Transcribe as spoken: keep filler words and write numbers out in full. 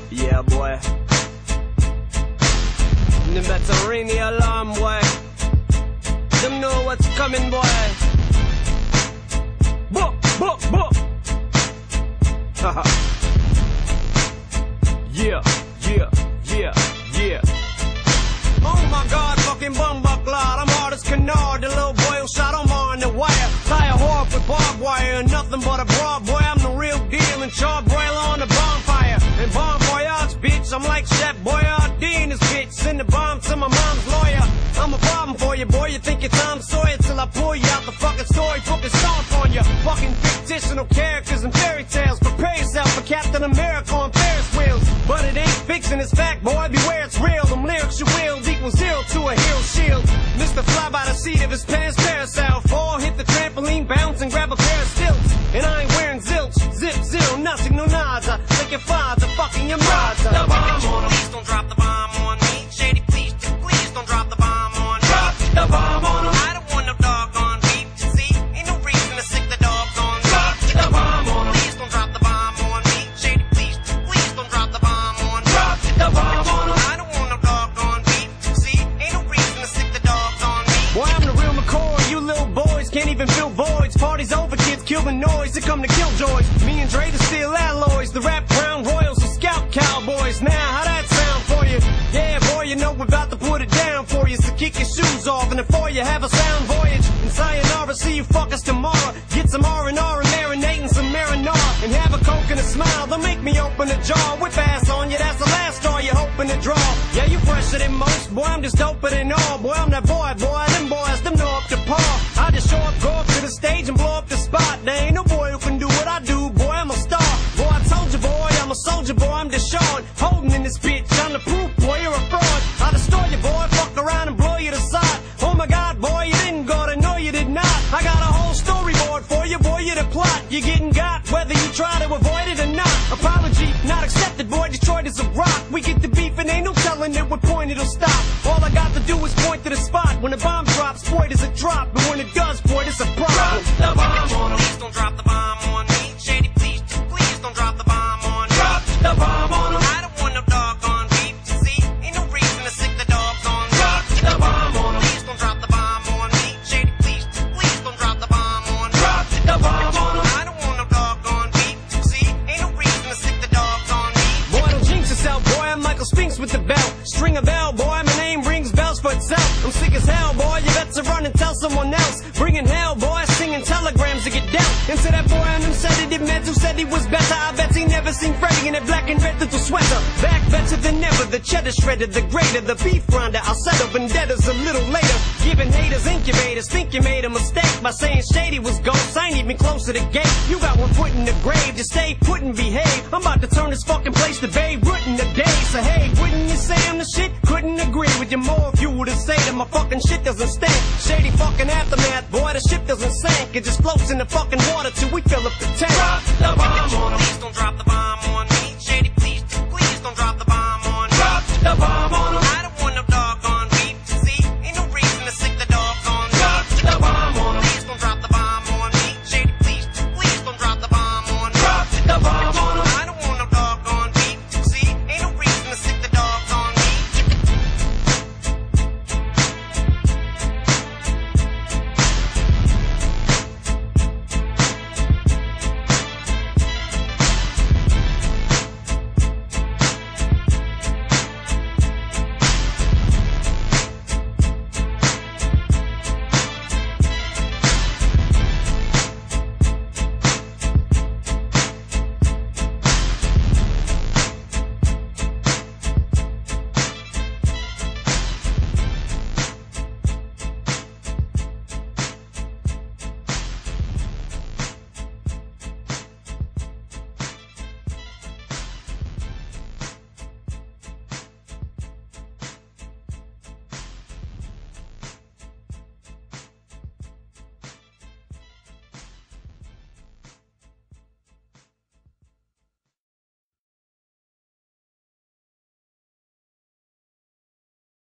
Yeah, boy. Nu better ring the alarm, boy. Them know what's coming, boy. Book, book, book. Haha. Yeah, yeah, yeah, yeah. Oh my God, fucking bumbucklot. I'm hard as canard. The little boy who shot Omar on the wire. Tie a whore up with barbed wire. Nothing but a broad boy. I'm the real deal. And charbroiler on the bonfire. And bon voyage, bitch. I'm like Chef Boyardee in this bitch. Send the bomb to my mom's lawyer. I'm a problem for you, boy. You think you're Tom Sawyer till I pull you out the fucking story. Fucking stomp on you. Fucking fictional characters and fairy tales. Prepare yourself for Captain America on Ferris wheels. But it ain't fiction, it's fact, boy. Beware, it's real. Them lyrics you wield equals zero to a hero shield. Mister Fly by the seat of his pants parasail. Fall, hit the trampoline, bounce and grab a pair of stilts. And I ain't wearing zilch. Zip, zero, nothing, no nada. Like your father, fucking your mother. The bomb on him. Please don't drop the bomb on me. Shady, please, please don't drop the bomb on me. Drop the bomb on him. I don't want no doggone beef. See, ain't no reason to sick the dogs on me. Drop the bomb on him. Please don't drop the bomb on me. Shady, please, please don't drop the bomb on me. Drop the bomb on him. I don't want no doggone beef. See, ain't no reason to sick the dogs on me. Boy, I'm the real McCoy. You little boys can't even fill voids. Party's over, kids kill the noise. They come to kill joys. Me and Dre to steal alloys. The rap crown royals and scout cowboys. Now, how that sound for you? Yeah, boy, you know we're about to put it down for you. So kick your shoes off and before you have a sound voyage. And sayonara, see you fuckers tomorrow. Get some R and R and marinate and some marinara. And have a coke and a smile. They'll make me open a jar. Whip ass on you, that's the last straw you're hoping to draw. Yeah, you fresher than most. Boy, I'm just doper than all. Boy, I'm that boy, boy. Them boys, them know up to par. I just show up, go up to the stage and blow up the spot. There ain't no boy who can do what I do. Boy, I'm a star. Boy, I told you, boy, I'm a soldier, boy. I'm Deshaun. Holding in this bitch. I'm the proof, boy, you're a fraud. I destroy you, boy. Fuck around and blow you to side. Oh my God, boy, you didn't go to know you did not. I got a whole storyboard for you, boy, you're the plot. You're getting got, whether you try to avoid it or not. Apology, not accepted, boy. Detroit is a rock. We get the beef and ain't no telling at what point it'll stop. All I got to do is point to the spot. When the bomb drops, boy, does it drop. But when it does, boy, it's a problem. Drop the bomb on him. Please don't drop the bomb on me. Shady, please, please don't drop the bomb on me. Drop the bomb on him. I don't want no doggone beef. See, ain't no reason to sick the dogs on me. Drop the bomb on him. Please don't drop the bomb on me. Shady, please, please don't drop the bomb on me. Drop the bomb on him. I don't want no doggone beef. See, ain't no reason to sick the dogs on me. Boy, don't jinx yourself, boy. I'm Michael Spinks with the belt. String a bell, boy. My name rings bells for itself. I'm sick as hell, boy. You better run and tell someone else. Bringing hell, boy. Singing telegrams to get dealt. And to that boy on him said it, it meant who said he was better. I bet he never seen Freddy in that black and red little sweater. Back better than ever. The cheddar shredded, the greater. The beef grinder. I'll settle vendettas a little later. Giving haters incubators. Think you made a mistake by saying Shady was ghost. I ain't even close to the gate. You got one foot in the grave. Just stay put and behave. I'm about to turn this fucking place to Babe Ruth in the day. So hey, wouldn't you say I'm the shit? Couldn't agree with you more if you would've say that my fucking shit doesn't stink. Shady fucking aftermath, boy, the ship doesn't sink. It just floats in the fucking water till we fill up the tank. Drop the bomb on